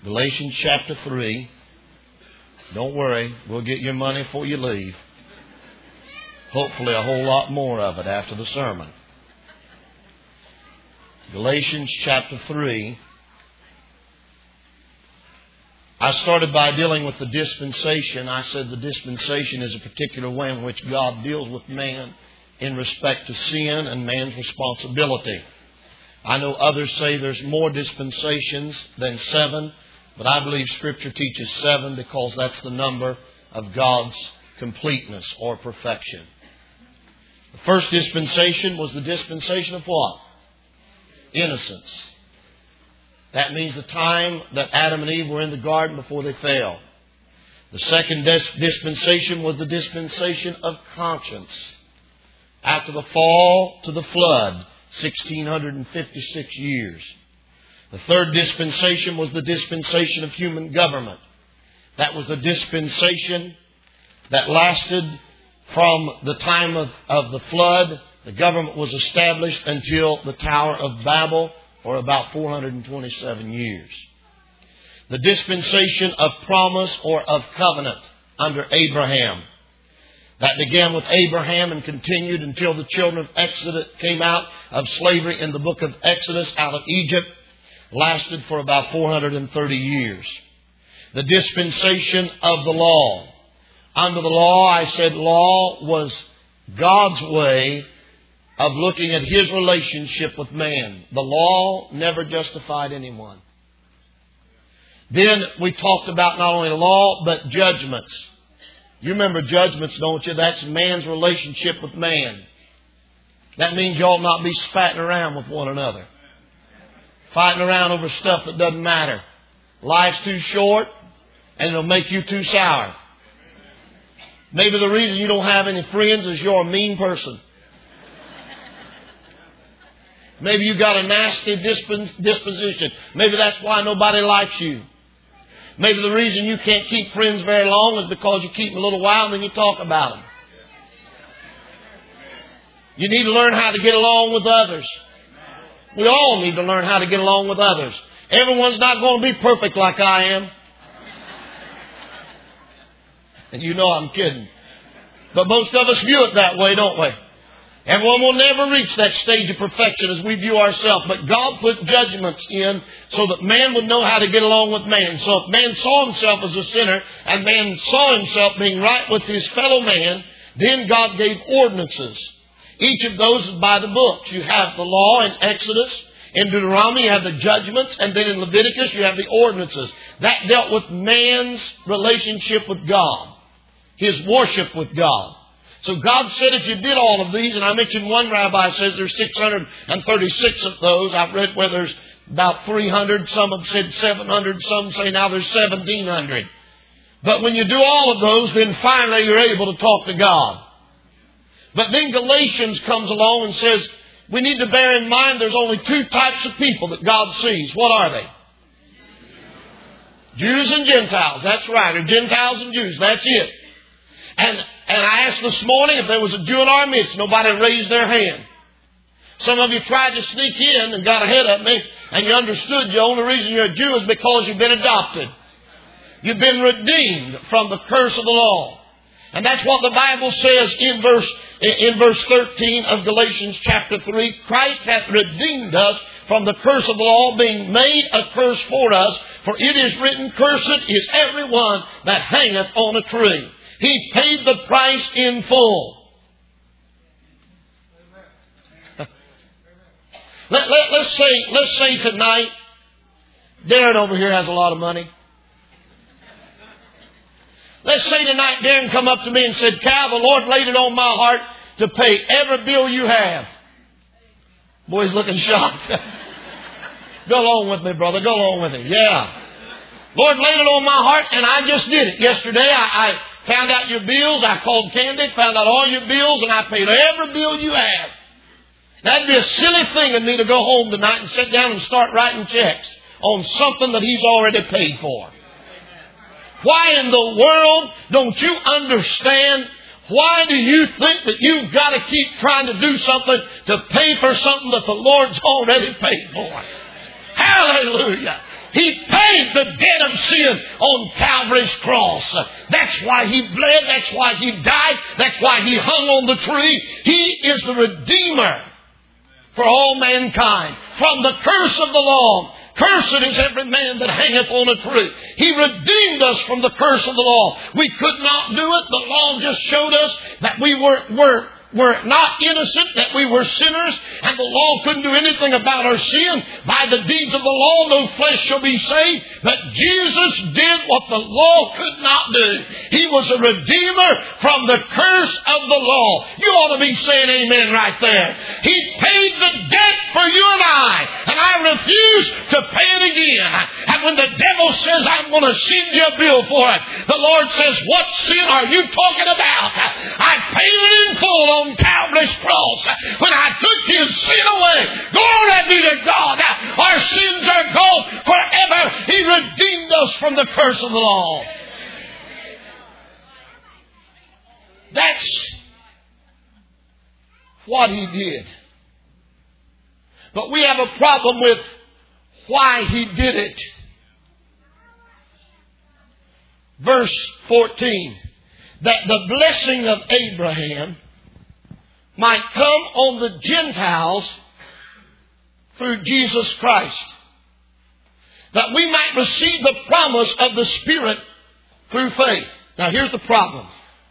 Galatians chapter 3. Don't worry, we'll get your money before you leave. Hopefully a whole lot more of it after the sermon. Galatians chapter 3. I started by dealing with the dispensation. I said the dispensation is a particular way in which God deals with man in respect to sin and man's responsibility. I know others say there's more dispensations than 7, but I believe Scripture teaches 7 because that's the number of God's completeness or perfection. The first dispensation was the dispensation of what? Innocence. That means the time that Adam and Eve were in the garden before they fell. The second dispensation was the dispensation of conscience. After the fall to the flood, 1656 years. The third dispensation was the dispensation of human government. That was the dispensation that lasted from the time of the flood. The government was established until the Tower of Babel, or about 427 years. The dispensation of promise or of covenant under Abraham. That began with Abraham and continued until the children of Exodus came out of slavery in the book of Exodus out of Egypt. Lasted for about 430 years. The dispensation of the law. Under the law, I said law was God's way of looking at His relationship with man. The law never justified anyone. Then we talked about not only law, but judgments. You remember judgments, don't you? That's man's relationship with man. That means you ought not be spatting around with one another. Fighting around over stuff that doesn't matter. Life's too short and it'll make you too sour. Maybe the reason you don't have any friends is you're a mean person. Maybe you got a nasty disposition. Maybe that's why nobody likes you. Maybe the reason you can't keep friends very long is because you keep them a little while and then you talk about them. You need to learn how to get along with others. We all need to learn how to get along with others. Everyone's not going to be perfect like I am. And you know I'm kidding. But most of us view it that way, don't we? Everyone will never reach that stage of perfection as we view ourselves. But God put judgments in so that man would know how to get along with man. So if man saw himself as a sinner and man saw himself being right with his fellow man, then God gave ordinances. Each of those is by the books. You have the law in Exodus. In Deuteronomy you have the judgments. And then in Leviticus you have the ordinances. That dealt with man's relationship with God. His worship with God. So God said if you did all of these, and I mentioned one rabbi says there's 636 of those. I've read where there's about 300. Some have said 700. Some say now there's 1,700. But when you do all of those, then finally you're able to talk to God. But then Galatians comes along and says we need to bear in mind there's only 2 types of people that God sees. What are they? Jews and Gentiles. That's right. Or Gentiles and Jews. That's it. And I asked this morning if there was a Jew in our midst. Nobody raised their hand. Some of you tried to sneak in and got ahead of me. And you understood the only reason you're a Jew is because you've been adopted. You've been redeemed from the curse of the law. And that's what the Bible says in verse 13 of Galatians chapter 3. Christ hath redeemed us from the curse of the law, being made a curse for us. For it is written, Cursed is everyone that hangeth on a tree. He paid the price in full. Let's say tonight, Darren over here has a lot of money. Let's say tonight Darren come up to me and said, Cal, the Lord laid it on my heart to pay every bill you have. Boy, he's looking shocked. Go along with me, brother. Go along with me. Yeah. Lord laid it on my heart and I just did it. Yesterday I found out your bills. I called Candy, found out all your bills, and I paid every bill you have. That'd be a silly thing of me to go home tonight and sit down and start writing checks on something that He's already paid for. Why in the world don't you understand? Why do you think that you've got to keep trying to do something to pay for something that the Lord's already paid for? Hallelujah. He paid the debt of sin on Calvary's cross. That's why He bled. That's why He died. That's why He hung on the tree. He is the Redeemer for all mankind from the curse of the law. Cursed is every man that hangeth on a tree. He redeemed us from the curse of the law. We could not do it. The law just showed us that we were not innocent, that we were sinners, and the law couldn't do anything about our sin. By the deeds of the law, no flesh shall be saved. But Jesus did what the law could not do. He was a redeemer from the curse of the law. You ought to be saying amen right there. He paid the debt for you and I refuse to pay it again. And when the devil says, I'm going to send you a bill for it, the Lord says, what sin are you talking about? I paid it in full on Calvary's cross when I took his sin away. Glory be to God. Our sins are gone forever. He redeemed us from the curse of the law. That's what He did. But we have a problem with why He did it. Verse 14. That the blessing of Abraham might come on the Gentiles through Jesus Christ. That we might receive the promise of the Spirit through faith. Now here's the problem.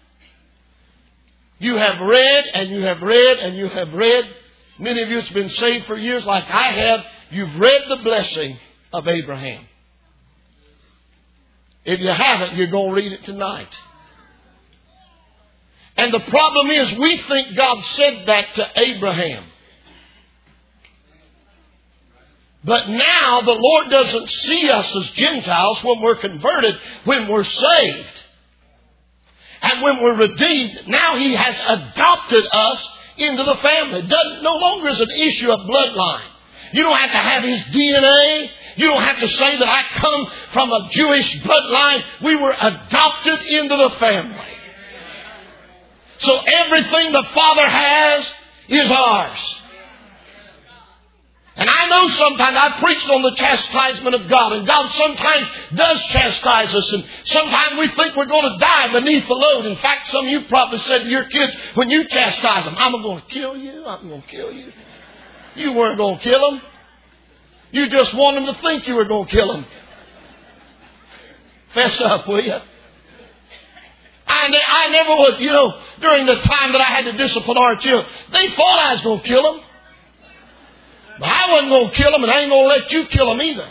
You have read and you have read and you have read. Many of you have been saved for years like I have. You've read the blessing of Abraham. If you haven't, you're going to read it tonight. And the problem is we think God said that to Abraham. But now the Lord doesn't see us as Gentiles when we're converted, when we're saved. And when we're redeemed, now He has adopted us into the family. It no longer is an issue of bloodline. You don't have to have his DNA. You don't have to say that I come from a Jewish bloodline. We were adopted into the family. So everything the Father has is ours. And I know sometimes I've preached on the chastisement of God, and God sometimes does chastise us, and sometimes we think we're going to die beneath the load. In fact, some of you probably said to your kids, when you chastise them, I'm going to kill you, I'm going to kill you. You weren't going to kill them. You just wanted them to think you were going to kill them. Fess up, will you? I never was, during the time that I had to discipline our children, they thought I was going to kill them. But I wasn't going to kill them, and I ain't going to let you kill them either.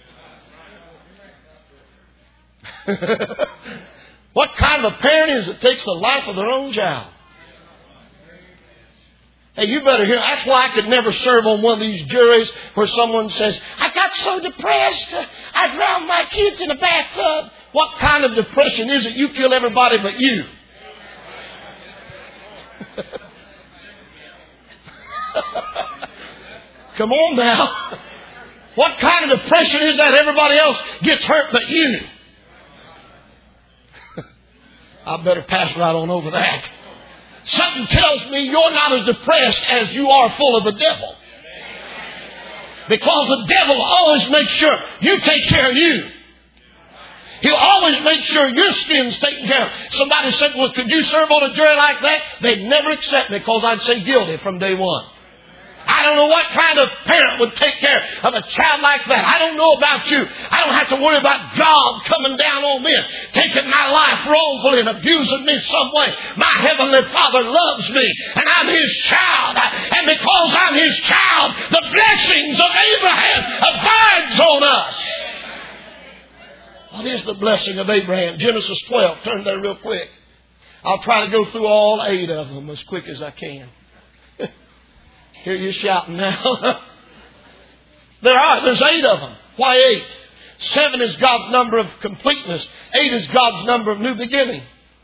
What kind of a parent is it takes the life of their own child? Hey, you better hear. That's why I could never serve on one of these juries where someone says, I got so depressed, I drowned my kids in a bathtub. What kind of depression is it? You kill everybody but you. Come on now. What kind of depression is that? Everybody else gets hurt but you. I better pass right on over that. Something tells me you're not as depressed as you are full of the devil. Because the devil always makes sure you take care of you. He'll always make sure your skin's taken care of. Somebody said, well, could you serve on a jury like that? They'd never accept me because I'd say guilty from day one. I don't know what kind of parent would take care of a child like that. I don't know about you. I don't have to worry about God coming down on me, taking my life wrongfully and abusing me some way. My Heavenly Father loves me, and I'm His child. And because I'm His child, the blessings of Abraham abides on us. What is the blessing of Abraham? Genesis 12. Turn there real quick. I'll try to go through all 8 of them as quick as I can. Hear you shouting now. There's 8 of them. Why 8? 7 is God's number of completeness. 8 is God's number of new beginning.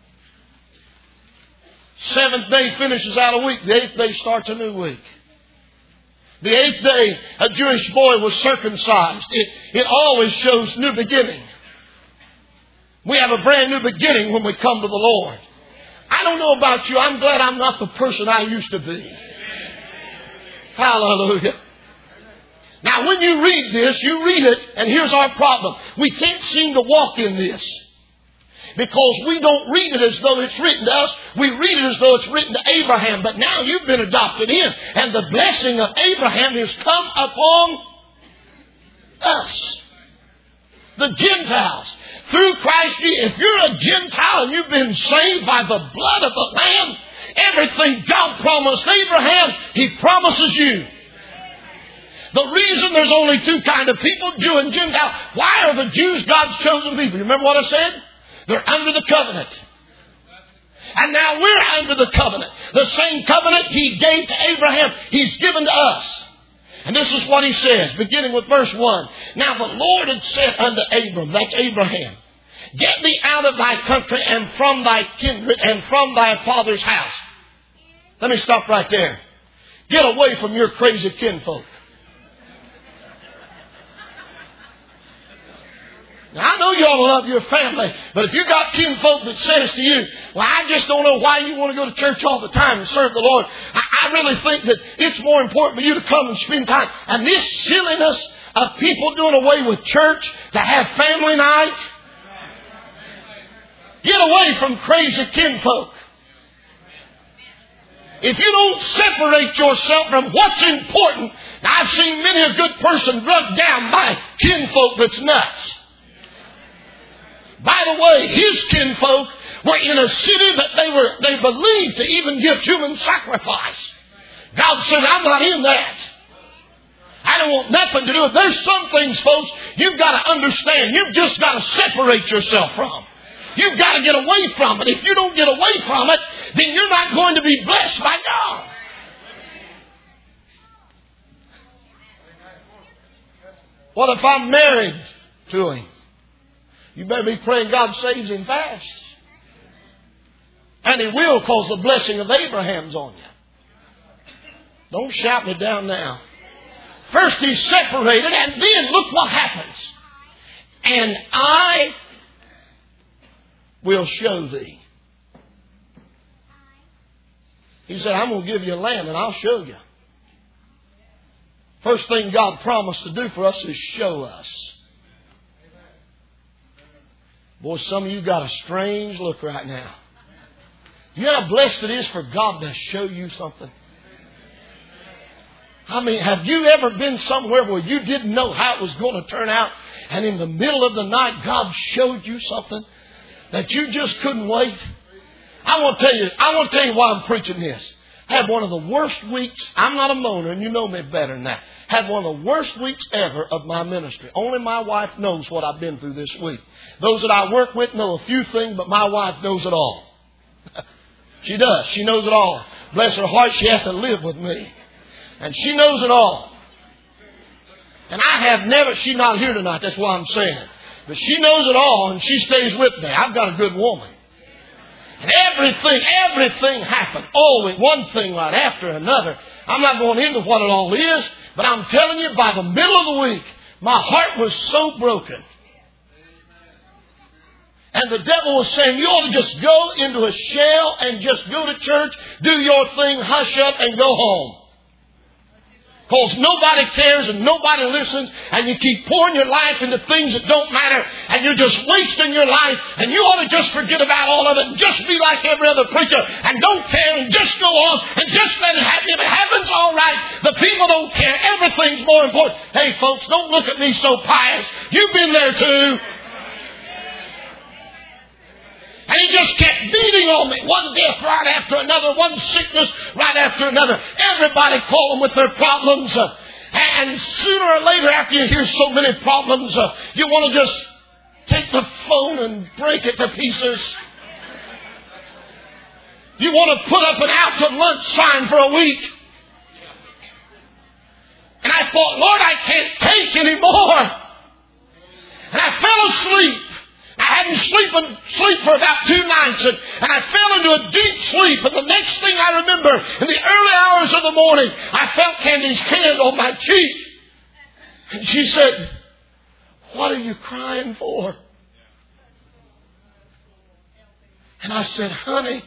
7th day finishes out a week. The 8th day starts a new week. The 8th day, a Jewish boy was circumcised. It always shows new beginning. We have a brand new beginning when we come to the Lord. I don't know about you. I'm glad I'm not the person I used to be. Hallelujah. Now when you read this, you read it, and here's our problem. We can't seem to walk in this. Because we don't read it as though it's written to us. We read it as though it's written to Abraham. But now you've been adopted in. And the blessing of Abraham has come upon us. The Gentiles. Through Christ Jesus. If you're a Gentile and you've been saved by the blood of the Lamb, everything God promised Abraham, He promises you. The reason there's only two kind of people, Jew and Gentile. Why are the Jews God's chosen people? You remember what I said? They're under the covenant. And now we're under the covenant. The same covenant He gave to Abraham, He's given to us. And this is what He says, beginning with verse 1. Now the Lord had said unto Abram, that's Abraham, get thee out of thy country and from thy kindred and from thy father's house. Let me stop right there. Get away from your crazy kinfolk. Now, I know you ought to love your family, but if you got kinfolk that says to you, well, I just don't know why you want to go to church all the time and serve the Lord. I really think that it's more important for you to come and spend time. And this silliness of people doing away with church to have family night, get away from crazy kinfolk. If you don't separate yourself from what's important, now I've seen many a good person drugged down by kinfolk that's nuts. By the way, his kinfolk were in a city that they believed to even give human sacrifice. God said, I'm not in that. I don't want nothing to do with it. There's some things, folks, you've got to understand. You've just got to separate yourself from. You've got to get away from it. If you don't get away from it, then you're not going to be blessed by God. What if I'm married to him? You better be praying God saves him fast. And He will, because the blessing of Abraham's on you. Don't shout me down now. First He's separated, and then look what happens. And I will show thee. He said, I'm going to give you a land and I'll show you. First thing God promised to do for us is show us. Boy, some of you got a strange look right now. You know how blessed it is for God to show you something? I mean, have you ever been somewhere where you didn't know how it was going to turn out, and in the middle of the night God showed you something that you just couldn't wait? I want to tell you why I'm preaching this. I had one of the worst weeks. I'm not a moaner, and you know me better than that. Had one of the worst weeks ever of my ministry. Only my wife knows what I've been through this week. Those that I work with know a few things, but my wife knows it all. She does. She knows it all. Bless her heart, she has to live with me. And she knows it all. And I have never, she's not here tonight, that's why I'm saying it. But she knows it all, and she stays with me. I've got a good woman. And everything happened. Always one thing right after another. I'm not going into what it all is, but I'm telling you, by the middle of the week, my heart was so broken. And the devil was saying, you ought to just go into a shell and just go to church, do your thing, hush up, and go home. Because nobody cares and nobody listens, and you keep pouring your life into things that don't matter, and you're just wasting your life, and you ought to just forget about all of it and just be like every other preacher and don't care and just go on and just let it happen. If it happens, all right. The people don't care. Everything's more important. Hey, folks, don't look at me so pious. You've been there too. And he just kept beating on me. One death right after another. One sickness right after another. Everybody calling with their problems. And sooner or later, after you hear so many problems, you want to just take the phone and break it to pieces. You want to put up an out to lunch sign for a week. And I thought, Lord, I can't take any more. And I fell asleep. I hadn't sleep for about 2 nights, and I fell into a deep sleep. And the next thing I remember, in the early hours of the morning, I felt Candy's hand on my cheek. And she said, what are you crying for? And I said, honey,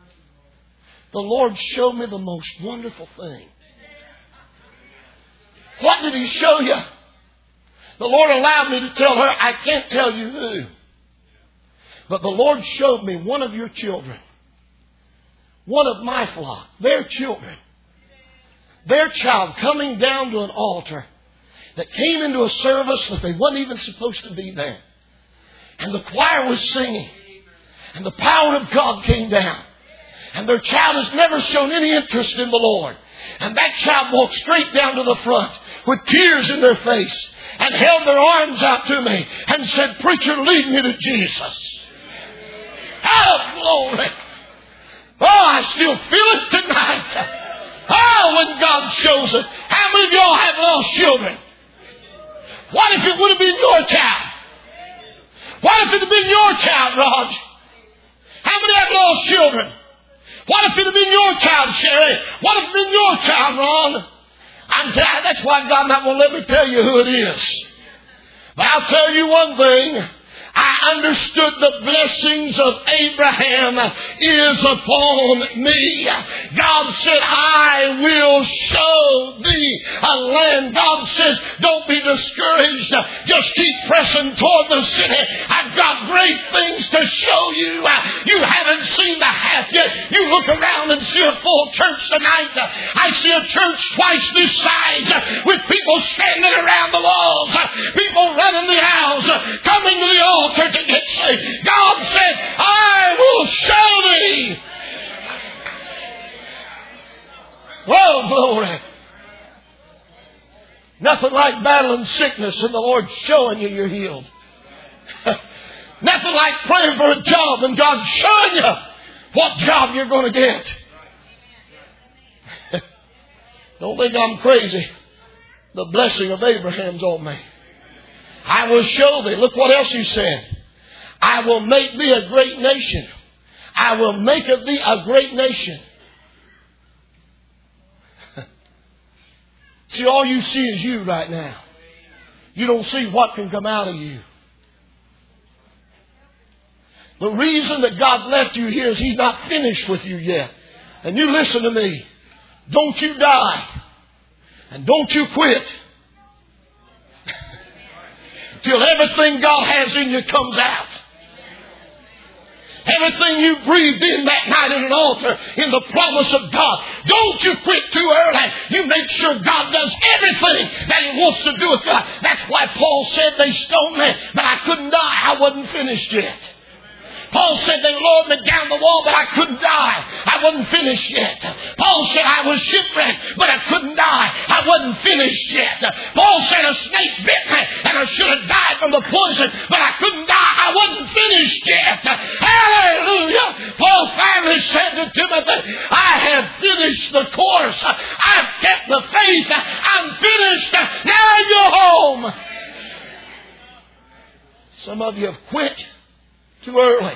the Lord showed me the most wonderful thing. What did He show you? The Lord allowed me to tell her, I can't tell you who. But the Lord showed me one of your children. One of my flock. Their children. Their child coming down to an altar that came into a service that they wasn't even supposed to be there. And the choir was singing. And the power of God came down. And their child has never shown any interest in the Lord. And that child walked straight down to the front with tears in their face and held their arms out to me and said, Preacher, lead me to Jesus. Oh, glory. Oh, I still feel it tonight. Oh, when God shows it. How many of y'all have lost children? What if it would have been your child? What if it had been your child, Raj? How many have lost children? What if it had been your child, Sherry? What if it had been your child, Ron? That's why God not going to let me tell you who it is. But I'll tell you one thing. I understood the blessings of Abraham is upon me. God said, I will show thee a land. God says, don't be discouraged. Just keep pressing toward the city. I've got great things to show you. You haven't seen the half yet. You look around and see a full church tonight. I see a church twice this size with people standing around the walls, people running the aisles, coming to the altar to get saved. God said, I will show thee. Oh, glory. Nothing like battling sickness and the Lord showing you you're healed. Nothing like praying for a job and God showing you what job you're going to get. Don't think I'm crazy. The blessing of Abraham's on me. I will show thee. Look what else He said. I will make thee a great nation. I will make of thee a great nation. See, all you see is you right now. You don't see what can come out of you. The reason that God left you here is He's not finished with you yet. And you listen to me. Don't you die. And don't you quit. Till everything God has in you comes out. Everything you breathed in that night at an altar in the promise of God. Don't you quit too early. You make sure God does everything that He wants to do with you. That's why Paul said they stoned me, but I couldn't die. I wasn't finished yet. Paul said they lowered me down the wall, but I couldn't die. I wasn't finished yet. Paul said I was shipwrecked, but I couldn't die. I wasn't finished yet. Paul said a snake bit me, and I should have died from the poison, but I couldn't die. I wasn't finished yet. Hallelujah. Paul finally said to Timothy, I have finished the course. I've kept the faith. I'm finished. Now you're home. Some of you have quit too early.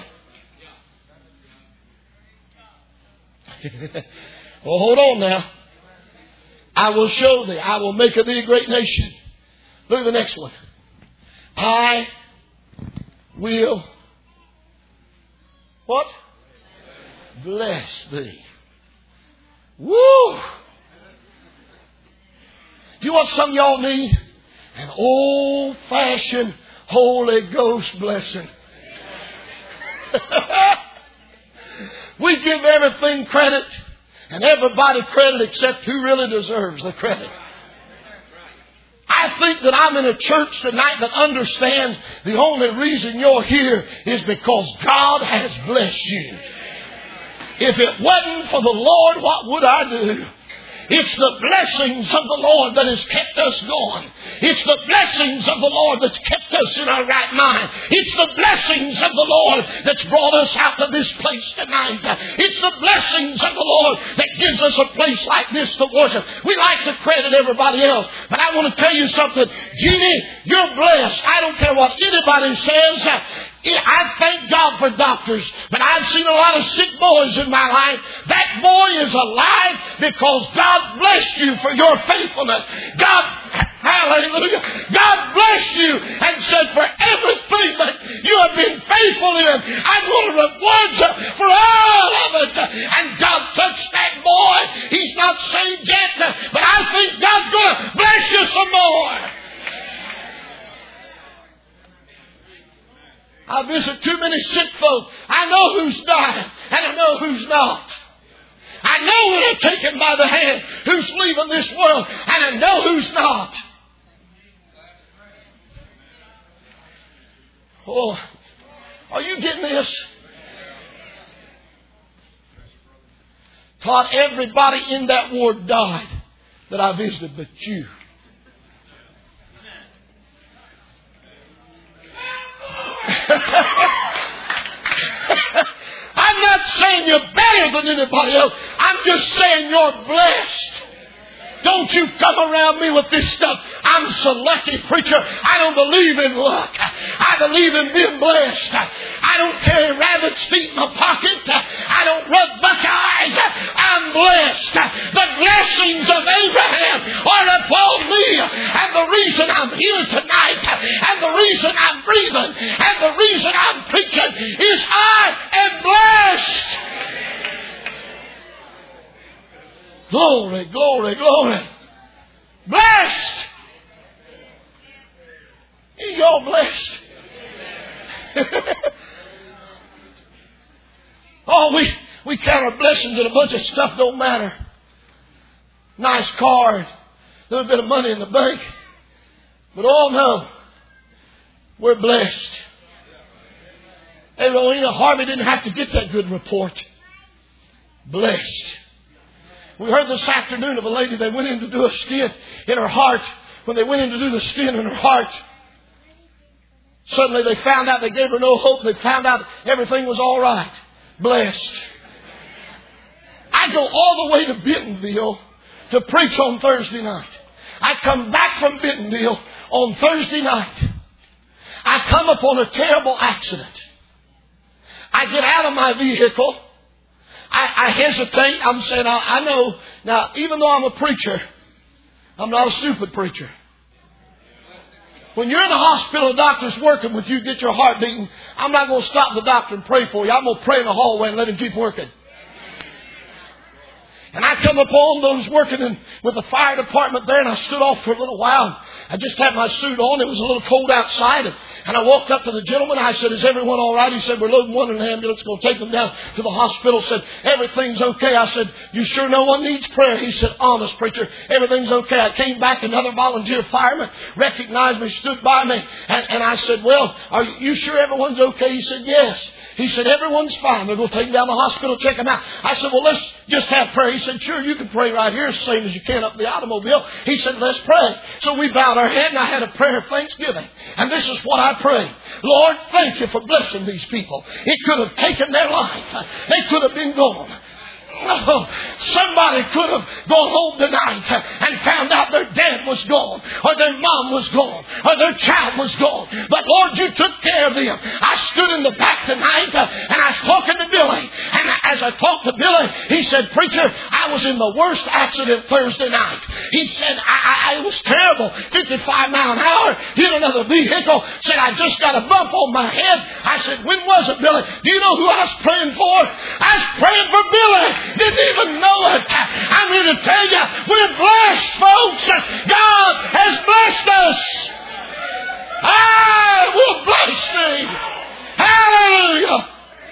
Well, hold on now. I will show thee. I will make of thee a great nation. Look at the next one. I will what? Bless thee. Woo! You know what some of y'all need? An old-fashioned Holy Ghost blessing. We give everything credit and everybody credit except who really deserves the credit. I think that I'm in a church tonight that understands the only reason you're here is because God has blessed you. If it wasn't for the Lord, what would I do? It's the blessings of the Lord that has kept us going. It's the blessings of the Lord that's kept us in our right mind. It's the blessings of the Lord that's brought us out to this place tonight. It's the blessings of the Lord that gives us a place like this to worship. We like to credit everybody else, but I want to tell you something. Jeannie, you're blessed. I don't care what anybody says. I thank God for doctors, but I've seen a lot of sick boys in my life. That boy is alive because God blessed you for your faithfulness. God, hallelujah, God blessed you and said for everything that you have been faithful in, I'm going to reward you for all of it. And God touched that boy boy, he's not saved yet, but I think God's going to bless you some more. I visit too many sick folk. I know who's dying, and I know who's not. I know when I'm taken by the hand who's leaving this world, and I know who's not. Oh, are you getting this? Todd, everybody in that ward died that I visited but you. I'm not saying you're better than anybody else. I'm just saying you're blessed. Don't you come around me with this stuff. I'm selective preacher. I don't believe in luck. I believe in being blessed. I don't carry rabbit's feet in my pocket. I don't rub Buckeyes. I'm blessed. The blessings of Abraham are upon me. And the reason I'm here tonight, and the reason I'm breathing, and the reason I'm preaching is I am blessed. Glory, glory, glory. Blessed. You're blessed. Oh, we count our blessings and a bunch of stuff don't matter. Nice car, a little bit of money in the bank. But oh no, we're blessed. Hey, Rowena Harvey didn't have to get that good report. Blessed. We heard this afternoon of a lady that went in to do a stent in her heart. When they went in to do the stent in her heart, suddenly they found out they gave her no hope. They found out everything was all right. Blessed. I go all the way to Bentonville to preach on Thursday night. I come back from Bentonville on Thursday night. I come upon a terrible accident. I get out of my vehicle. I hesitate. I'm saying, I know. Now, even though I'm a preacher, I'm not a stupid preacher. When you're in the hospital, the doctor's working with you, get your heart beating. I'm not going to stop the doctor and pray for you. I'm going to pray in the hallway and let him keep working. And I come upon those working with the fire department there, and I stood off for a little while. I just had my suit on. It was a little cold outside. And I walked up to the gentleman. I said, is everyone all right? He said, we're loading one in an ambulance. Going to take them down to the hospital. Said, everything's okay. I said, you sure no one needs prayer? He said, honest, preacher, everything's okay. I came back. Another volunteer fireman recognized me, stood by me. And I said, well, are you sure everyone's okay? He said, yes. He said, everyone's fine. They're going to take them down to the hospital, check them out. I said, well, let's just have prayer. He said, sure, you can pray right here, same as you can up in the automobile. He said, let's pray. So we bowed our head, and I had a prayer of thanksgiving. And this is what I prayed. Lord, thank you for blessing these people. It could have taken their life. They could have been gone. Oh, somebody could have gone home tonight and found out their dad was gone, or their mom was gone, or their child was gone. But Lord, you took care of them. I stood in the back tonight and I was talking to Billy. And as I talked to Billy, he said, preacher, I was in the worst accident Thursday night. He said, it was terrible. 55 mile an hour, hit another vehicle. Said, I just got a bump on my head. I said, when was it, Billy? Do you know who I was praying for? I was praying for Billy. Didn't even know it. I'm here to tell you, we're blessed, folks. God has blessed us. I will bless thee. Hallelujah.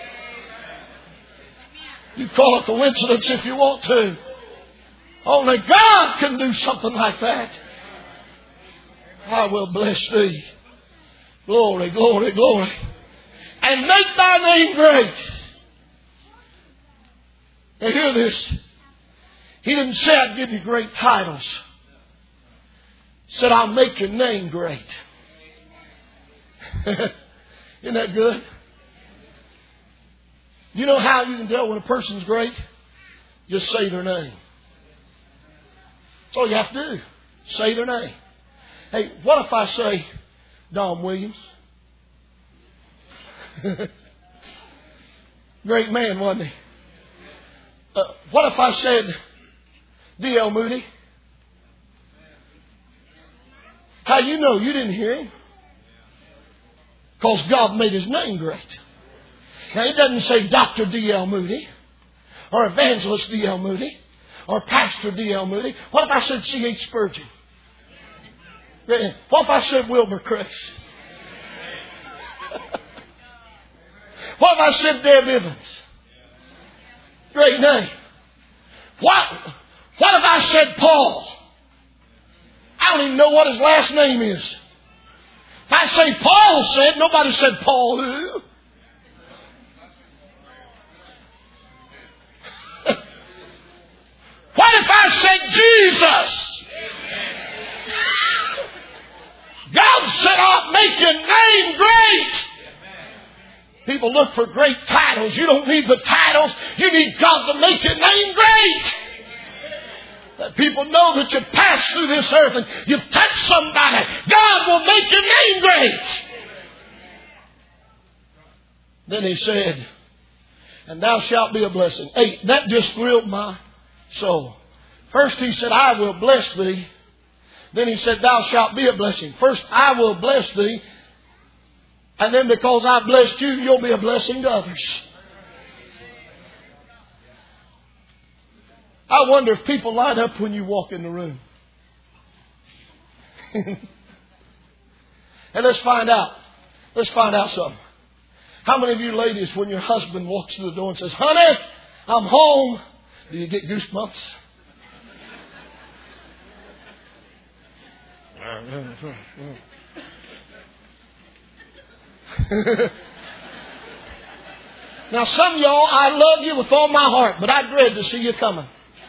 You call it coincidence if you want to. Only God can do something like that. I will bless thee. Glory, glory, glory. And make thy name great. Now hear this. He didn't say I'd give you great titles. He said I'll make your name great. Isn't that good? You know how you can tell when a person's great? Just say their name. That's all you have to do. Say their name. Hey, what if I say Don Williams? Great man, wasn't he? What if I said D.L. Moody? How you know you didn't hear him? Because God made his name great. Now, it doesn't say Dr. D.L. Moody or Evangelist D.L. Moody. or Pastor D.L. Moody? What if I said C.H. Spurgeon? What if I said Wilbur Crouse? What if I said Deb Evans? Great name. What if I said Paul? I don't even know what his last name is. If I say Paul said, nobody said Paul who? What if I said Jesus? God said, I'll make your name great. People look for great titles. You don't need the titles. You need God to make your name great. That people know that you passed through this earth and you've touched somebody. God will make your name great. Then he said, and thou shalt be a blessing. Hey, that just thrilled my soul. First he said, I will bless thee. Then he said, thou shalt be a blessing. First, I will bless thee. And then because I blessed you, you'll be a blessing to others. I wonder if people light up when you walk in the room. And let's find out. Let's find out something. How many of you ladies, when your husband walks through the door and says, honey, I'm home, do you get goosebumps? Now some of y'all, I love you with all my heart, but I dread to see you coming.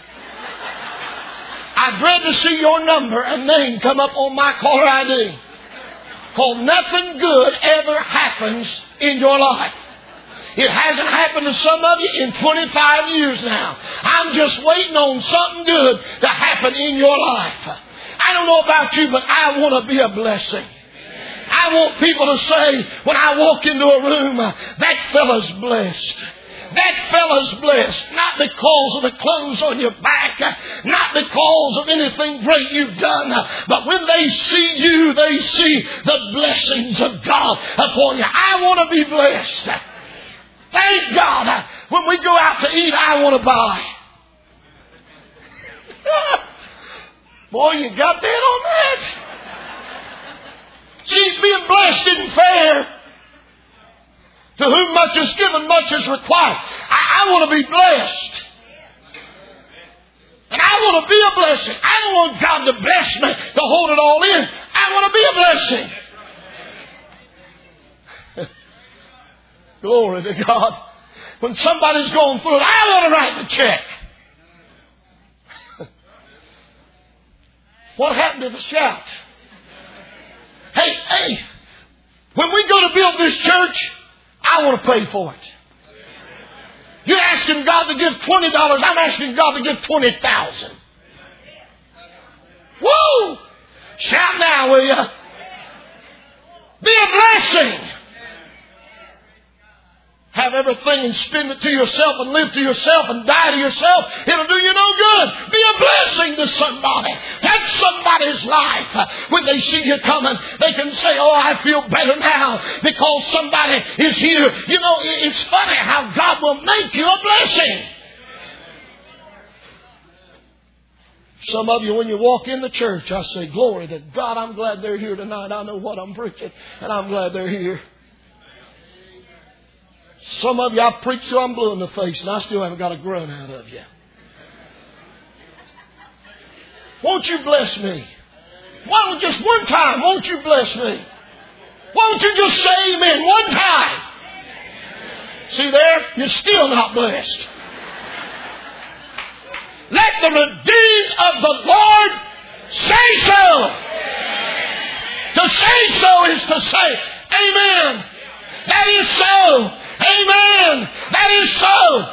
I dread to see your number and name come up on my caller ID. Because nothing good ever happens in your life. It hasn't happened to some of you in 25 years now. I'm just waiting on something good to happen in your life. I don't know about you, but I want to be a blessing. I want people to say, when I walk into a room, that fella's blessed. That fella's blessed. Not because of the clothes on your back. Not because of anything great you've done. But when they see you, they see the blessings of God upon you. I want to be blessed. Thank God. When we go out to eat, I want to buy. Boy, you got that on that? She's being blessed isn't fair. To whom much is given, much is required. I want to be blessed. And I want to be a blessing. I don't want God to bless me to hold it all in. I want to be a blessing. Glory to God. When somebody's going through it, I want to write the check. What happened to the shout? Hey, when we go to build this church, I want to pay for it. You're asking God to give $20. I'm asking God to give $20,000. Woo! Shout now, will you? Be a blessing. Have everything and spend it to yourself and live to yourself and die to yourself. It'll do you no good. Be a blessing to somebody. Touch somebody's life. When they see you coming, they can say, oh, I feel better now because somebody is here. You know, it's funny how God will make you a blessing. Some of you, when you walk in the church, I say, glory to God, I'm glad they're here tonight. I know what I'm preaching, and I'm glad they're here. Some of you, I preach till I'm blue in the face, and I still haven't got a grunt out of you. Won't you bless me? Why don't just one time, won't you bless me? Why don't you just say amen one time? See there? You're still not blessed. Let the redeemed of the Lord say so. To say so is to say, amen. That is so. Amen. That is so.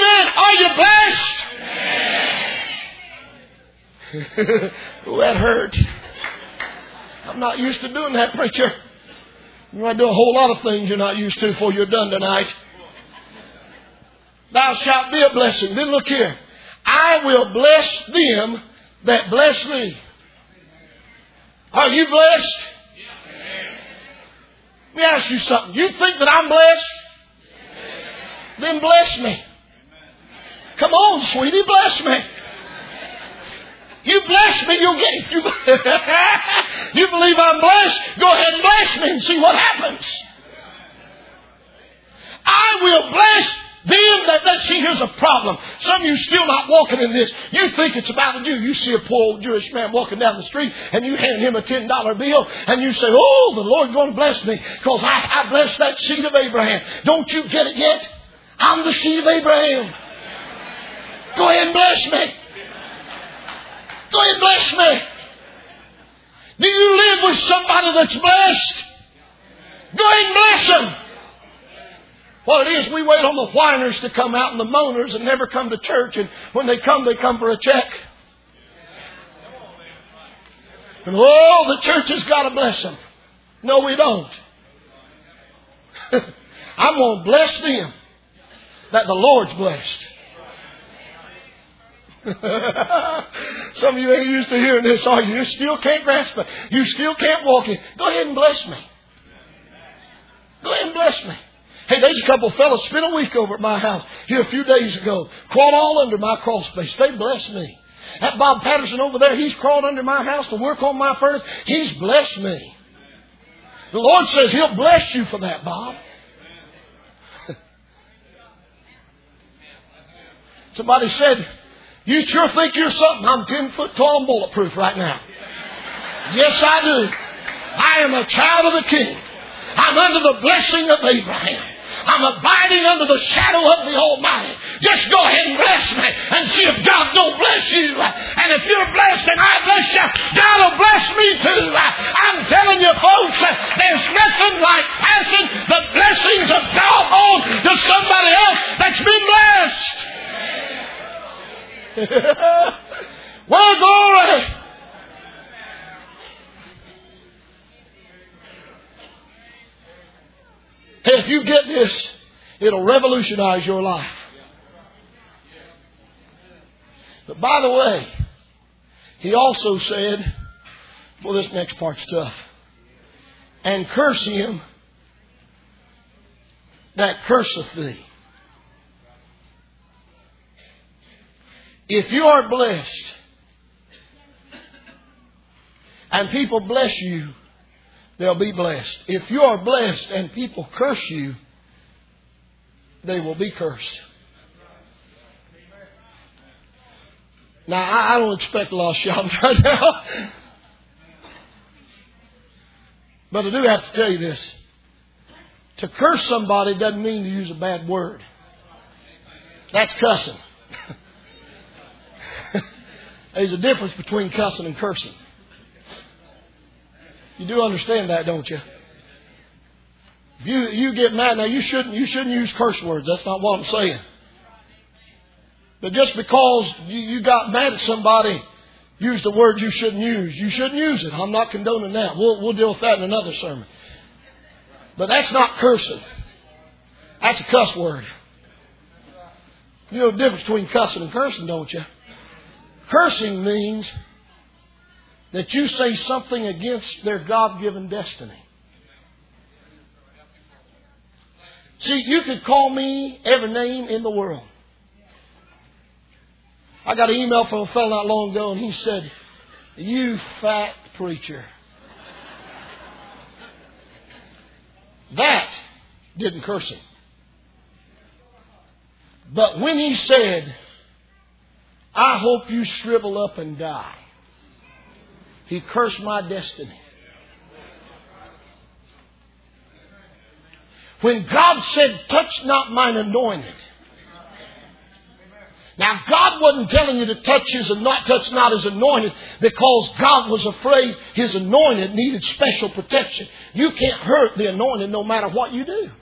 Amen. Are you blessed? Oh, that hurt. I'm not used to doing that, preacher. You might do a whole lot of things you're not used to before you're done tonight. Thou shalt be a blessing. Then look here. I will bless them that bless thee. Are you blessed? Let me ask you something. You think that I'm blessed? Then bless me. Come on, sweetie, bless me. You bless me, you'll get it. You believe I'm blessed? Go ahead and bless me and see what happens. I will bless them that see, here's a problem. Some of you still not walking in this. You think it's about a Jew. You see a poor old Jewish man walking down the street and you hand him a $10 bill and you say, oh, the Lord's going to bless me because I bless that seed of Abraham. Don't you get it yet? I'm the seed of Abraham. Go ahead and bless me. Go ahead and bless me. Do you live with somebody that's blessed? Go ahead and bless them. What it is, we wait on the whiners to come out and the moaners and never come to church. And when they come for a check. And the church has got to bless them. No, we don't. I'm going to bless them that the Lord's blessed. Some of you ain't used to hearing this, are you? You still can't grasp it. You still can't walk it. Go ahead and bless me. Go ahead and bless me. Hey, there's a couple of fellows spent a week over at my house here a few days ago. Crawled all under my crawl space. They blessed me. That Bob Patterson over there, he's crawled under my house to work on my furnace. He's blessed me. The Lord says He'll bless you for that, Bob. Somebody said, you sure think you're something. I'm 10 foot tall and bulletproof right now. Yes, I do. I am a child of the King. I'm under the blessing of Abraham. I'm abiding under the shadow of the Almighty. Just go ahead and bless me and see if God don't bless you. And if you're blessed and I bless you, God will bless me too. I'm telling you folks, there's nothing like passing the blessings of God on to somebody else that's been blessed. Well, glory. Hey, if you get this, it'll revolutionize your life. But by the way, He also said, well, this next part's tough. And curse him that curseth thee. If you are blessed and people bless you, they'll be blessed. If you are blessed and people curse you, they will be cursed. Now, I don't expect a lot of shouting right now. But I do have to tell you this. To curse somebody doesn't mean to use a bad word. That's cussing. There's a difference between cussing and cursing. You do understand that, don't you? If you get mad, now you shouldn't use curse words. That's not what I'm saying. But just because you got mad at somebody, used a word you shouldn't use. You shouldn't use it. I'm not condoning that. We'll deal with that in another sermon. But that's not cursing. That's a cuss word. You know the difference between cussing and cursing, don't you? Cursing means that you say something against their God-given destiny. See, you could call me every name in the world. I got an email from a fellow not long ago and he said, "You fat preacher." That didn't curse him. But when he said, "I hope you shrivel up and die," he cursed my destiny. When God said, "Touch not mine anointed." Now, God wasn't telling you to touch not His anointed because God was afraid His anointed needed special protection. You can't hurt the anointed no matter what you do.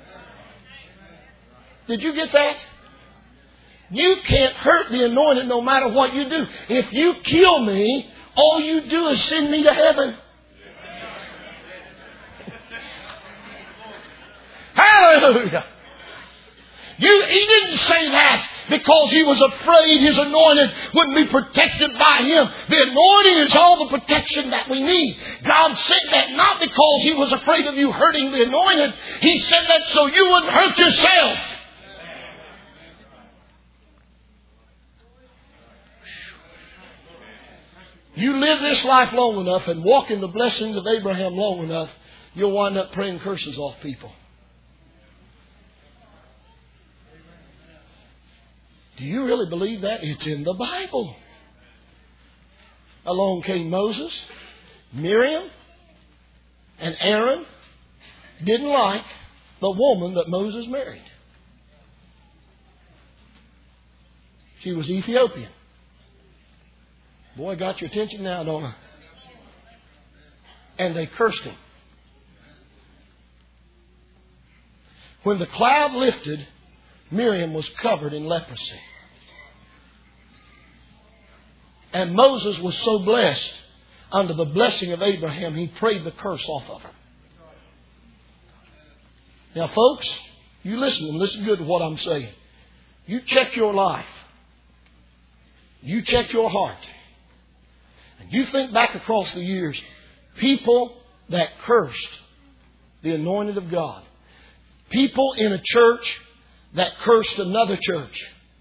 Did you get that? You can't hurt the anointed no matter what you do. If you kill me, all you do is send me to heaven. Hallelujah. He didn't say that because He was afraid His anointed wouldn't be protected by Him. The anointing is all the protection that we need. God said that not because He was afraid of you hurting the anointed. He said that so you wouldn't hurt yourself. You live this life long enough and walk in the blessings of Abraham long enough, you'll wind up praying curses off people. Do you really believe that? It's in the Bible. Along came Moses, Miriam, and Aaron didn't like the woman that Moses married. She was Ethiopian. Boy, got your attention now, don't I? And they cursed him. When the cloud lifted, Miriam was covered in leprosy. And Moses was so blessed under the blessing of Abraham, he prayed the curse off of her. Now, folks, you listen and listen good to what I'm saying. You check your life. You check your heart. And you think back across the years, people that cursed the anointed of God. People in a church that cursed another church.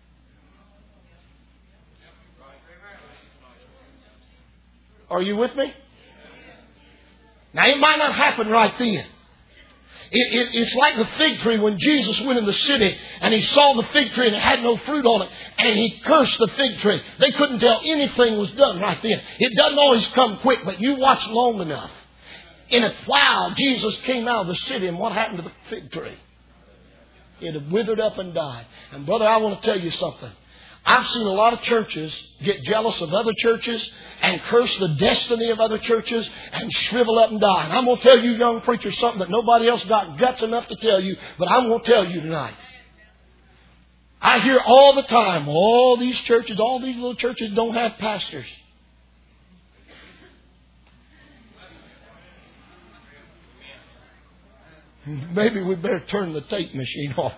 Are you with me? Now, it might not happen right then. It's like the fig tree when Jesus went in the city and he saw the fig tree and it had no fruit on it. And he cursed the fig tree. They couldn't tell anything was done right then. It doesn't always come quick, but you watch long enough. In a while, Jesus came out of the city, and what happened to the fig tree? It had withered up and died. And brother, I want to tell you something. I've seen a lot of churches get jealous of other churches and curse the destiny of other churches and shrivel up and die. And I'm going to tell you, young preachers, something that nobody else got guts enough to tell you, but I'm going to tell you tonight. I hear all the time, all these churches, all these little churches don't have pastors. Maybe we better turn the tape machine off.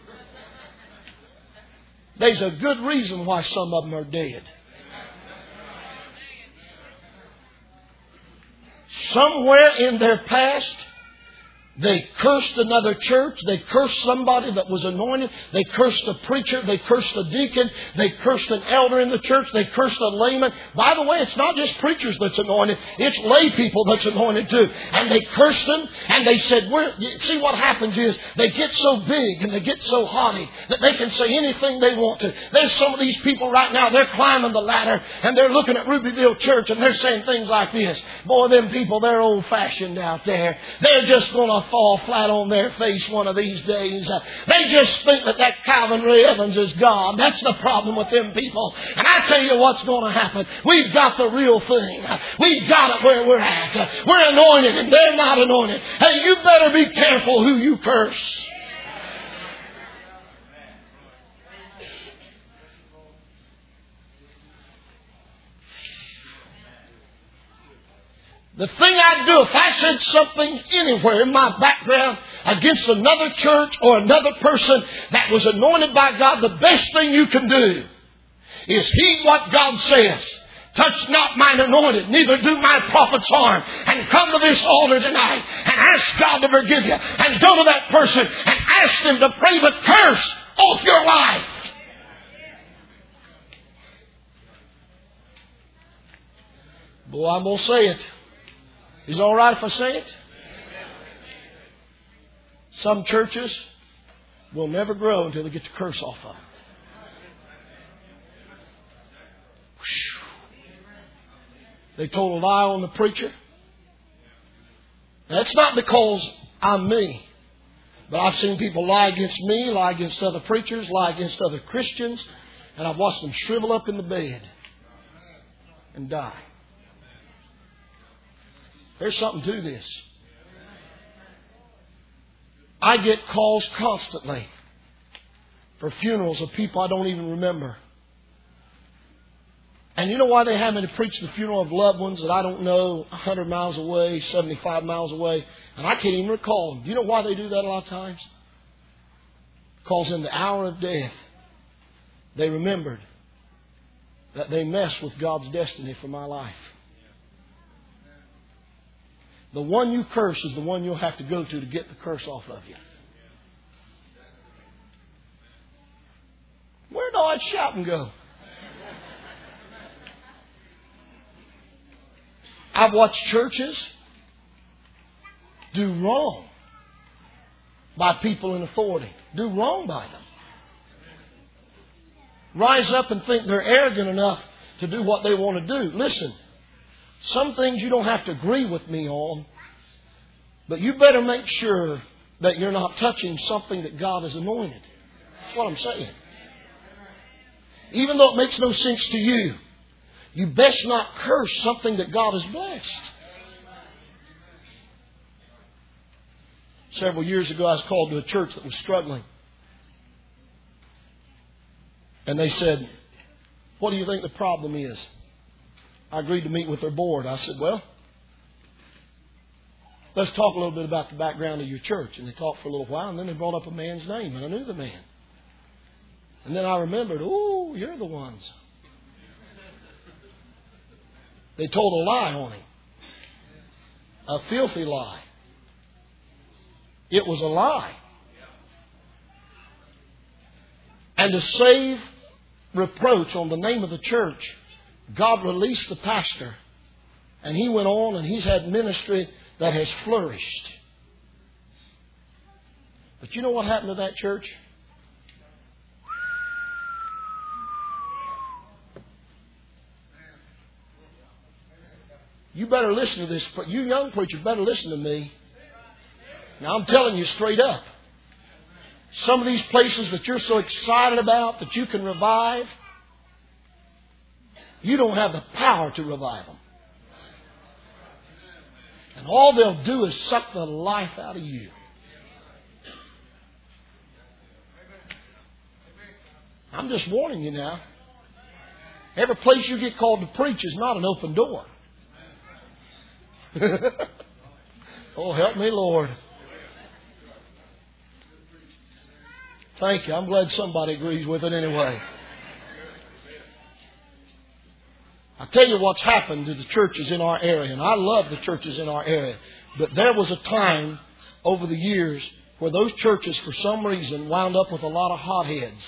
There's a good reason why some of them are dead. Somewhere in their past, they cursed another church. They cursed somebody that was anointed. They cursed a preacher. They cursed a deacon. They cursed an elder in the church. They cursed a layman. By the way, it's not just preachers that's anointed. It's lay people that's anointed too. And they cursed them. And they said, see what happens is they get so big and they get so haughty that they can say anything they want to. There's some of these people right now, they're climbing the ladder and they're looking at Rubyville Church and they're saying things like this. Boy, them people, they're old fashioned out there. They're just going to fall flat on their face one of these days. They just think that Calvin Ray Evans is God. That's the problem with them people. And I tell you what's going to happen. We've got the real thing. We've got it where we're at. We're anointed and they're not anointed. Hey, you better be careful who you curse. The thing I'd do if I said something anywhere in my background against another church or another person that was anointed by God, the best thing you can do is heed what God says. Touch not mine anointed, neither do my prophets harm. And come to this altar tonight and ask God to forgive you. And go to that person and ask them to pray the curse off your life. Boy, I'm going to say it. Is it all right if I say it? Some churches will never grow until they get the curse off of them. They told a lie on the preacher. That's not because I'm me. But I've seen people lie against me, lie against other preachers, lie against other Christians. And I've watched them shrivel up in the bed and die. There's something to this. I get calls constantly for funerals of people I don't even remember. And you know why they have me to preach the funeral of loved ones that I don't know 100 miles away, 75 miles away, and I can't even recall them. Do you know why they do that a lot of times? Because in the hour of death, they remembered that they messed with God's destiny for my life. The one you curse is the one you'll have to go to get the curse off of you. Where'd all that shouting go? I've watched churches do wrong by people in authority. Do wrong by them. Rise up and think they're arrogant enough to do what they want to do. Listen, some things you don't have to agree with me on, but you better make sure that you're not touching something that God has anointed. That's what I'm saying. Even though it makes no sense to you, you best not curse something that God has blessed. Several years ago, I was called to a church that was struggling. And they said, "What do you think the problem is?" I agreed to meet with their board. I said, "Well, let's talk a little bit about the background of your church." And they talked for a little while, and then they brought up a man's name, and I knew the man. And then I remembered, "Oh, you're the ones." They told a lie on him. A filthy lie. It was a lie. And to save reproach on the name of the church, God released the pastor. And he went on and he's had ministry that has flourished. But you know what happened to that church? You better listen to this. You young preachers better listen to me. Now I'm telling you straight up. Some of these places that you're so excited about that you can revive, you don't have the power to revive them. And all they'll do is suck the life out of you. I'm just warning you now. Every place you get called to preach is not an open door. Oh, help me, Lord. Thank you. I'm glad somebody agrees with it anyway. I tell you what's happened to the churches in our area, and I love the churches in our area. But there was a time over the years where those churches, for some reason, wound up with a lot of hotheads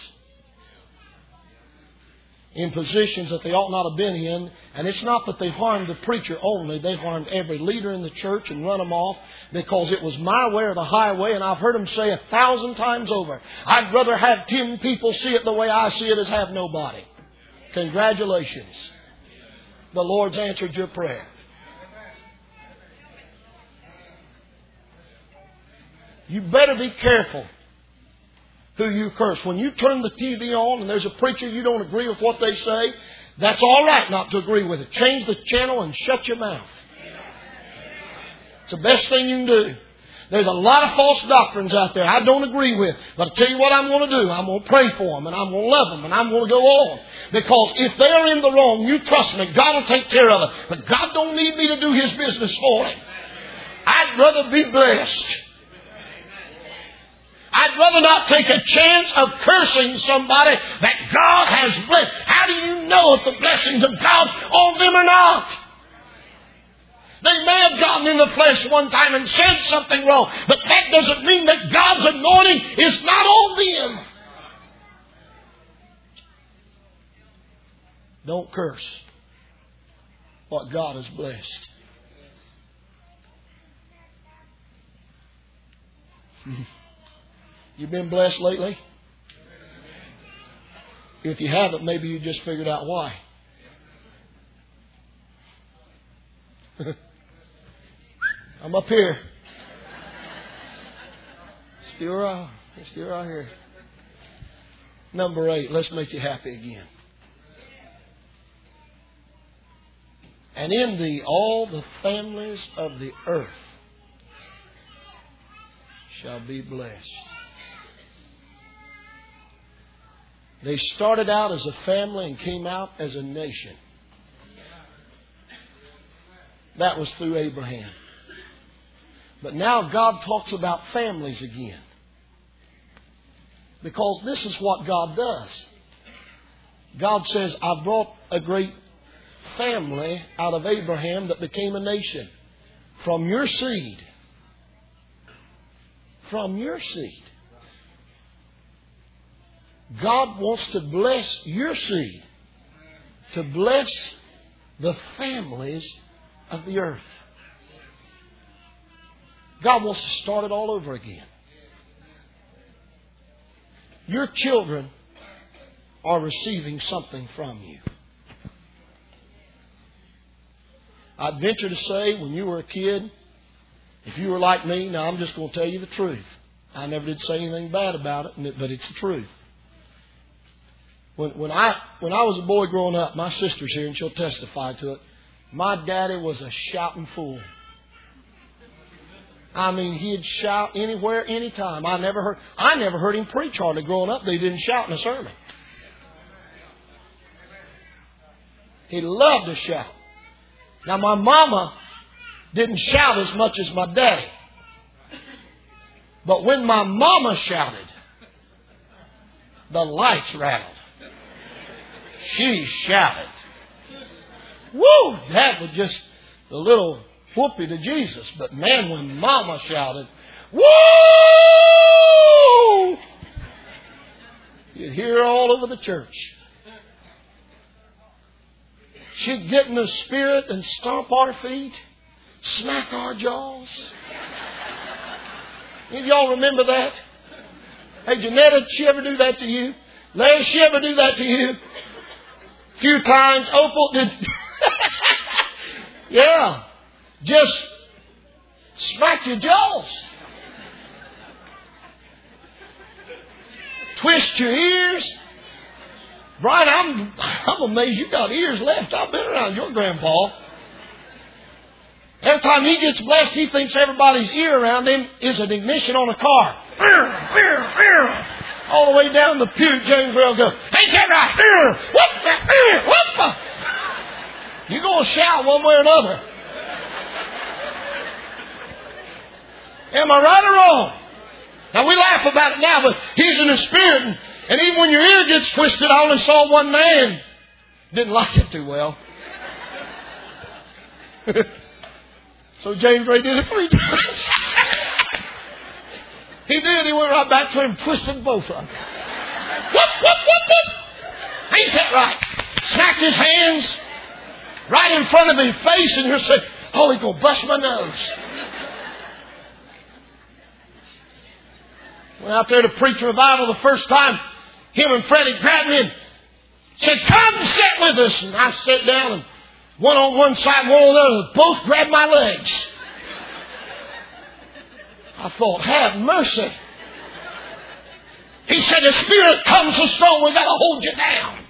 in positions that they ought not have been in. And it's not that they harmed the preacher only. They harmed every leader in the church and run them off because it was my way or the highway. And I've heard them say 1,000 times over, "I'd rather have 10 people see it the way I see it as have nobody." Congratulations. The Lord's answered your prayer. You better be careful who you curse. When you turn the TV on and there's a preacher you don't agree with what they say, that's all right not to agree with it. Change the channel and shut your mouth. It's the best thing you can do. There's a lot of false doctrines out there I don't agree with. But I'll tell you what I'm going to do. I'm going to pray for them and I'm going to love them and I'm going to go on. Because if they're in the wrong, you trust me, God will take care of it. But God don't need me to do His business for Him. I'd rather be blessed. I'd rather not take a chance of cursing somebody that God has blessed. How do you know if the blessings of God on them or not? They may have gotten in the flesh one time and said something wrong, but that doesn't mean that God's anointing is not on them. Don't curse what God has blessed. You've been blessed lately? If you haven't, maybe you just figured out why. I'm up here. Still right here. Number 8. Let's make you happy again. And in thee all the families of the earth shall be blessed. They started out as a family and came out as a nation. That was through Abraham. But now God talks about families again. Because this is what God does. God says, I brought a great family out of Abraham that became a nation. From your seed. From your seed. God wants to bless your seed. To bless the families of the earth. God wants to start it all over again. Your children are receiving something from you. I'd venture to say when you were a kid, if you were like me, now I'm just going to tell you the truth. I never did say anything bad about it, but it's the truth. When I was a boy growing up, my sister's here and she'll testify to it. My daddy was a shouting fool. I mean, he'd shout anywhere, anytime. I never heard him preach hardly growing up that he didn't shout in a sermon. He loved to shout. Now, my mama didn't shout as much as my daddy. But when my mama shouted, the lights rattled. She shouted. Woo! That was just the little whoopee to Jesus. But man, when mama shouted, woo! You'd hear her all over the church. She'd get in the spirit and stomp our feet, smack our jaws. Any of y'all remember that? Hey, Janetta, did she ever do that to you? Larry, did she ever do that to you? A few times. Opal did. Yeah. Just smack your jaws. Twist your ears. Brian, I'm amazed you got ears left. I've been around your grandpa. Every time he gets blessed, he thinks everybody's ear around him is an ignition on a car. All the way down the pew, James Rail goes, ain't that right? You're going to shout one way or another. Am I right or wrong? Now, we laugh about it now, but he's in the spirit. And even when your ear gets twisted, I only saw one man. Didn't like it too well. So James Ray did it 3 times. He did. He went right back to him, twisted both of them. What? Ain't that right? Smacked his hands right in front of his face, and you're saying, oh, he's going to bust my nose. Went out there to preach revival the first time. Him and Freddie grabbed me and said, come and sit with us. And I sat down, and one on one side, one on the other. Both grabbed my legs. I thought, have mercy. He said, the Spirit comes so strong, we got to hold you down.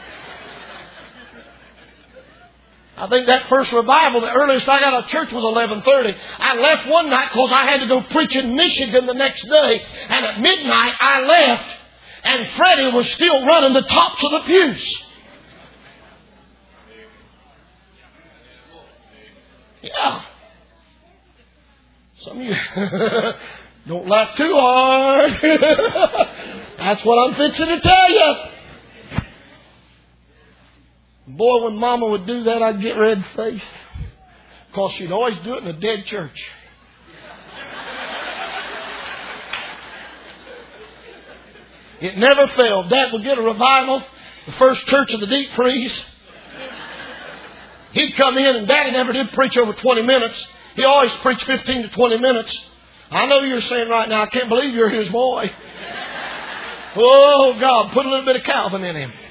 I think that first revival, the earliest I got out of church was 11:30. I left one night because I had to go preach in Michigan the next day. And at midnight, I left. And Freddie was still running the tops of the pews. Yeah. Some of you don't laugh too hard. That's what I'm fixing to tell you. Boy, when Mama would do that, I'd get red-faced. Because she'd always do it in a dead church. It never failed. Dad would get a revival, the first church of the Deep Freeze. He'd come in, and Daddy never did preach over 20 minutes. He always preached 15 to 20 minutes. I know you're saying right now, I can't believe you're his boy. Oh, God, put a little bit of Calvin in him.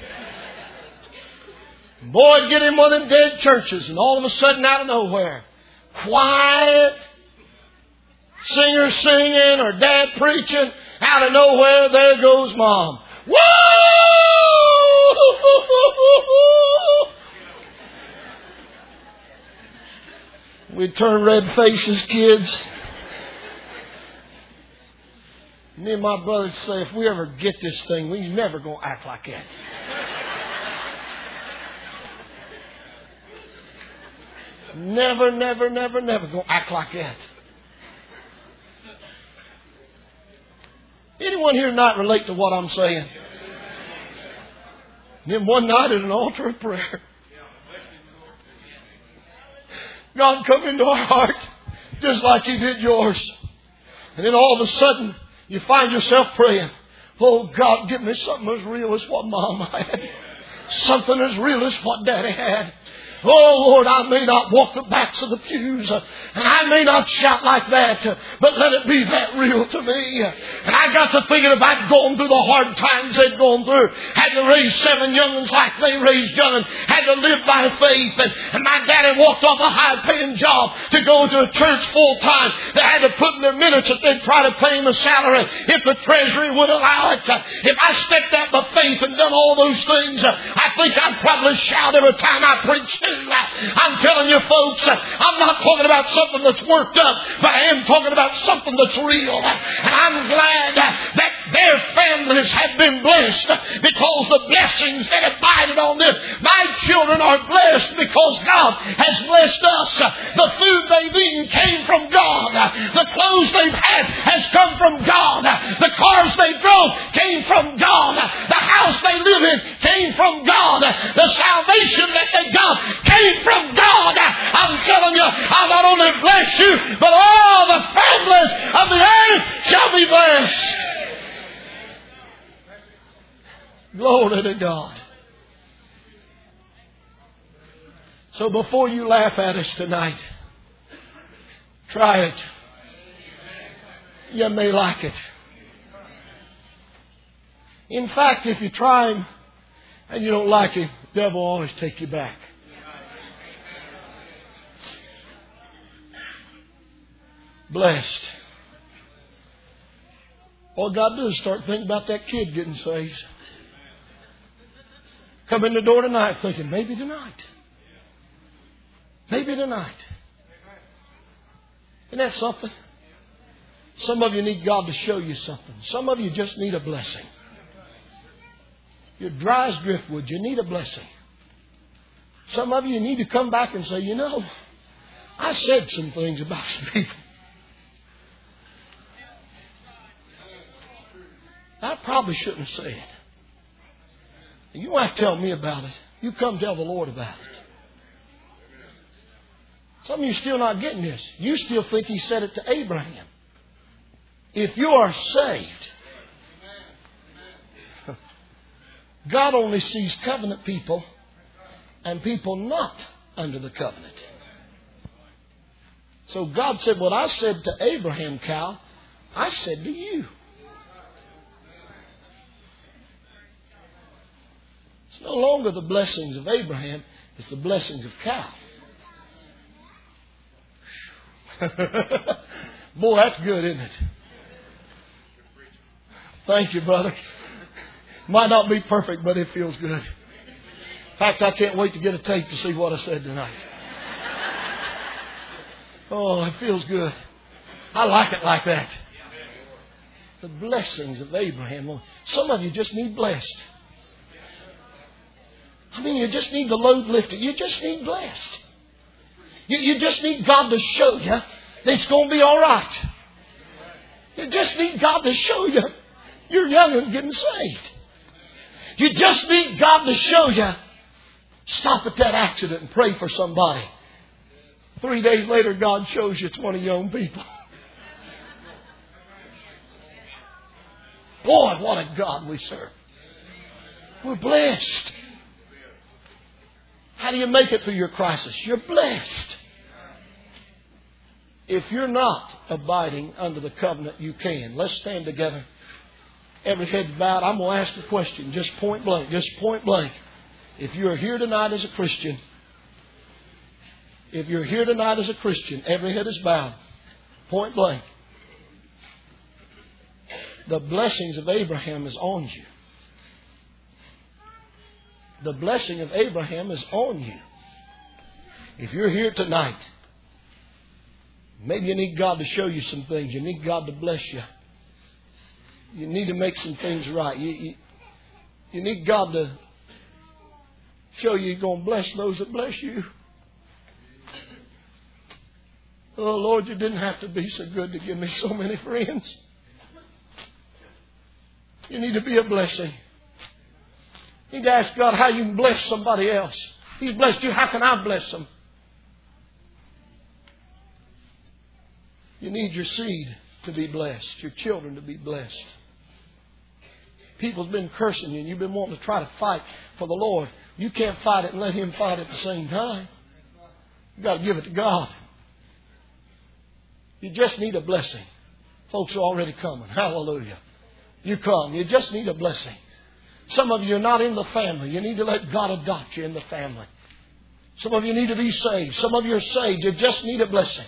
Boy, get him one of them dead churches, and all of a sudden, out of nowhere, quiet, singers singing or Dad preaching. Out of nowhere, there goes Mom. Woo! We'd turn red faces, kids. Me and my brothers say, if we ever get this thing, we're never going to act like that. Never going to act like that. Anyone here not relate to what I'm saying? Then one night at an altar of prayer, God come into our heart just like He did yours. And then all of a sudden, you find yourself praying, oh God, give me something as real as what Mom had. Something as real as what Daddy had. Oh Lord, I may not walk the backs of the pews, and I may not shout like that, but let it be that real to me. And I got to thinking about going through the hard times they'd gone through. Had to raise 7 young'uns like they raised young'uns. Had to live by faith. And my daddy walked off a high-paying job to go to a church full-time. They had to put in their minutes that they'd try to pay him a salary if the treasury would allow it. If I stepped out by faith and done all those things, I think I'd probably shout every time I preach too. I'm telling you folks, I'm not talking about something that's worked up, but I am talking about something that's real. And I'm glad that their families have been blessed because the blessings that abided on them. My children are blessed because God has blessed us. The food they've eaten came from God. The clothes they've had has come from God. The cars they drove came from God. The house they live in came from God. The salvation that they got came from God. I'm telling you, I'll not only bless you, but all the families of the earth shall be blessed. Glory to God. So before you laugh at us tonight, try it. You may like it. In fact, if you try him and you don't like him, the devil will always take you back. Blessed. All God does is start thinking about that kid getting saved. Come in the door tonight thinking, maybe tonight. Maybe tonight. Isn't that something? Some of you need God to show you something. Some of you just need a blessing. You're dry as driftwood. You need a blessing. Some of you need to come back and say, you know, I said some things about some people. I probably shouldn't have said it. You don't have to tell me about it. You come tell the Lord about it. Some of you are still not getting this. You still think He said it to Abraham. If you are saved, God only sees covenant people and people not under the covenant. So God said, what I said to Abraham, Cal, I said to you. It's no longer the blessings of Abraham, it's the blessings of Cal. Boy, that's good, isn't it? Thank you, brother. Might not be perfect, but it feels good. In fact, I can't wait to get a tape to see what I said tonight. Oh, it feels good. I like it like that. The blessings of Abraham. Some of you just need blessed. I mean, you just need the load lifted. You just need blessed. You just need God to show you that it's going to be all right. You just need God to show you your young'un's getting saved. You just need God to show you. Stop at that accident and pray for somebody. 3 days later, God shows you it's one of your own people. Boy, what a God we serve. We're blessed. How do you make it through your crisis? You're blessed. If you're not abiding under the covenant, you can. Let's stand together. Every head bowed. I'm going to ask a question, just point blank. Just point blank. If you're here tonight as a Christian, every head is bowed. Point blank. The blessings of Abraham is on you. The blessing of Abraham is on you. If you're here tonight, maybe you need God to show you some things. You need God to bless you. You need to make some things right. You need God to show you He's going to bless those that bless you. Oh, Lord, you didn't have to be so good to give me so many friends. You need to be a blessing. You need to ask God how you can bless somebody else. He's blessed you. How can I bless them? You need your seed to be blessed. Your children to be blessed. People's been cursing you and you've been wanting to try to fight for the Lord. You can't fight it and let Him fight at the same time. You've got to give it to God. You just need a blessing. Folks are already coming. Hallelujah. You come. You just need a blessing. Some of you are not in the family. You need to let God adopt you in the family. Some of you need to be saved. Some of you are saved. You just need a blessing.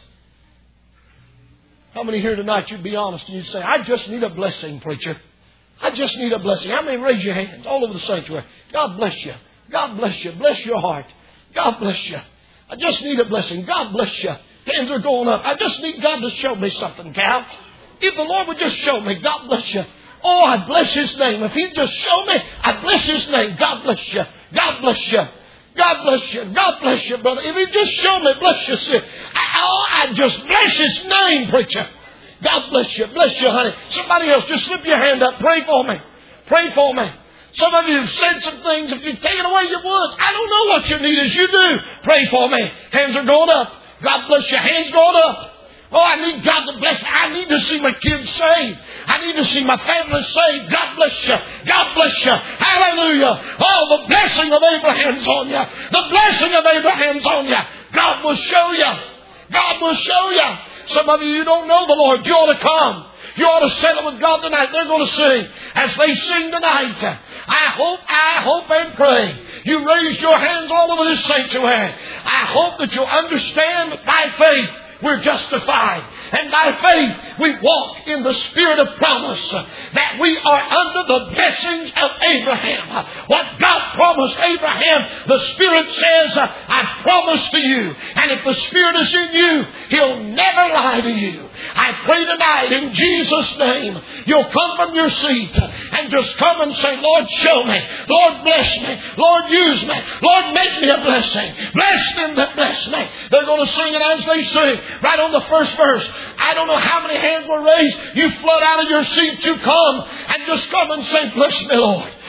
How many here tonight you'd be honest and you'd say, I just need a blessing, preacher. I just need a blessing. How many raise your hands all over the sanctuary? God bless you. God bless you. Bless your heart. God bless you. I just need a blessing. God bless you. Hands are going up. I just need God to show me something, Cal. If the Lord would just show me, God bless you. Oh, I bless His name. If He'd just show me, I bless His name. God bless you. God bless you. God bless you. God bless you, brother. If He'd just show me, bless you, sis. I just bless His name, preacher. God bless you. Bless you, honey. Somebody else, just slip your hand up. Pray for me. Pray for me. Some of you have said some things. If you'd taken away your words, I don't know what your need is. You do. Pray for me. Hands are going up. God bless you. Hands going up. Oh, I need God to bless me. I need to see my kids saved. I need to see my family saved. God bless you. God bless you. Hallelujah. Oh, the blessing of Abraham's on you. The blessing of Abraham's on you. God will show you. God will show you. Some of you don't know the Lord. You ought to come. You ought to settle with God tonight. They're going to sing. As they sing tonight, I hope and pray you raise your hands all over this sanctuary. I hope that you'll understand that by faith we're justified. And by faith we walk in the spirit of promise. That we are under the blessings of Abraham. What God promised Abraham, the Spirit says, I promise to you. And if the Spirit is in you, He'll never lie to you. I pray tonight in Jesus' name, you'll come from your seat and just come and say, Lord, show me. Lord, bless me. Lord, use me. Lord, make me a blessing. Bless them that bless me. They're going to sing, and as they sing, right on the first verse, I don't know how many hands were raised. You flood out of your seat. You come and just come and say, bless me, Lord.